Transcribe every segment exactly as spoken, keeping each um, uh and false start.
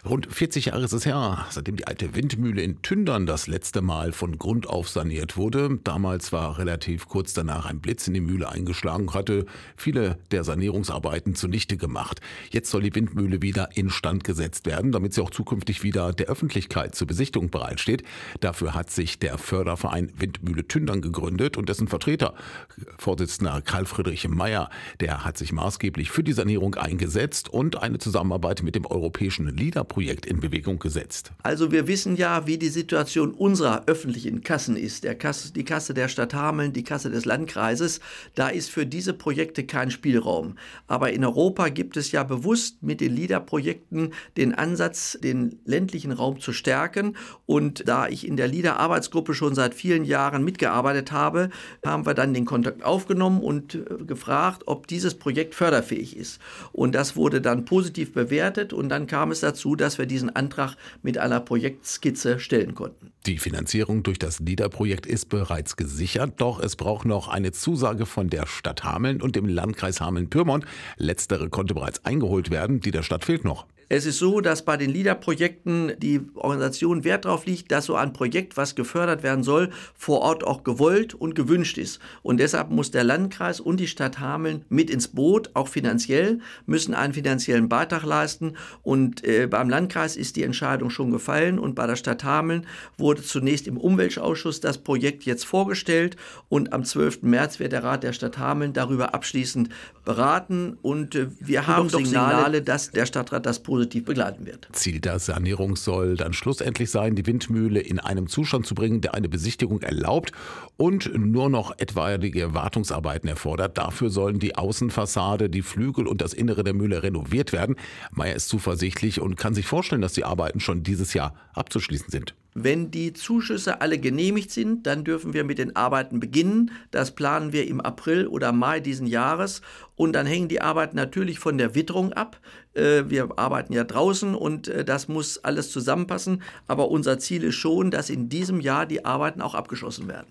Rund vierzig Jahre ist es her, seitdem die alte Windmühle in Tündern das letzte Mal von Grund auf saniert wurde. Damals war relativ kurz danach ein Blitz in die Mühle eingeschlagen, hatte viele der Sanierungsarbeiten zunichte gemacht. Jetzt soll die Windmühle wieder instand gesetzt werden, damit sie auch zukünftig wieder der Öffentlichkeit zur Besichtigung bereitsteht. Dafür hat sich der Förderverein Windmühle Tündern gegründet und dessen Vertreter, Vorsitzender Karl Friedrich Meyer, der hat sich maßgeblich für die Sanierung eingesetzt und eine Zusammenarbeit mit dem europäischen LIDA-Projekt in Bewegung gesetzt. Also wir wissen ja, wie die Situation unserer öffentlichen Kassen ist. Der Kasse, die Kasse der Stadt Hameln, die Kasse des Landkreises. Da ist für diese Projekte kein Spielraum. Aber in Europa gibt es ja bewusst mit den LIDA-Projekten den Ansatz, den ländlichen Raum zu stärken. Und da ich in der LIDA-Arbeitsgruppe schon seit vielen Jahren mitgearbeitet habe, haben wir dann den Kontakt aufgenommen und gefragt, ob dieses Projekt förderfähig ist. Und das wurde dann positiv bewertet und dann kam es dazu, dass wir diesen Antrag mit einer Projektskizze stellen konnten. Die Finanzierung durch das LIDA-Projekt ist bereits gesichert, doch es braucht noch eine Zusage von der Stadt Hameln und dem Landkreis Hameln-Pyrmont. Letztere konnte bereits eingeholt werden, die der Stadt fehlt noch. Es ist so, dass bei den LIDA-Projekten die Organisation Wert darauf liegt, dass so ein Projekt, was gefördert werden soll, vor Ort auch gewollt und gewünscht ist. Und deshalb muss der Landkreis und die Stadt Hameln mit ins Boot, auch finanziell, müssen einen finanziellen Beitrag leisten. Und äh, beim Landkreis ist die Entscheidung schon gefallen und bei der Stadt Hameln wurde zunächst im Umweltausschuss das Projekt jetzt vorgestellt und am zwölften März wird der Rat der Stadt Hameln darüber abschließend beraten und äh, wir haben doch Signale, dass der Stadtrat das positiv begleiten wird. Ziel der Sanierung soll dann schlussendlich sein, die Windmühle in einem Zustand zu bringen, der eine Besichtigung erlaubt und nur noch etwaige Wartungsarbeiten erfordert. Dafür sollen die Außenfassade, die Flügel und das Innere der Mühle renoviert werden. Meyer ist zuversichtlich und kann sich vorstellen, dass die Arbeiten schon dieses Jahr abzuschließen sind. Wenn die Zuschüsse alle genehmigt sind, dann dürfen wir mit den Arbeiten beginnen. Das planen wir im April oder Mai diesen Jahres. Und dann hängen die Arbeiten natürlich von der Witterung ab. Wir arbeiten ja draußen und das muss alles zusammenpassen. Aber unser Ziel ist schon, dass in diesem Jahr die Arbeiten auch abgeschlossen werden.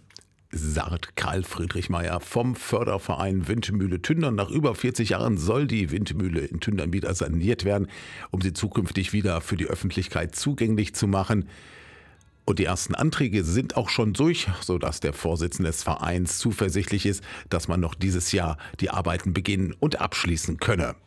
Sagt Karl Friedrich Meyer vom Förderverein Windmühle Tündern. Nach über vierzig Jahren soll die Windmühle in Tündern wieder saniert werden, um sie zukünftig wieder für die Öffentlichkeit zugänglich zu machen. Und die ersten Anträge sind auch schon durch, sodass der Vorsitzende des Vereins zuversichtlich ist, dass man noch dieses Jahr die Arbeiten beginnen und abschließen könne.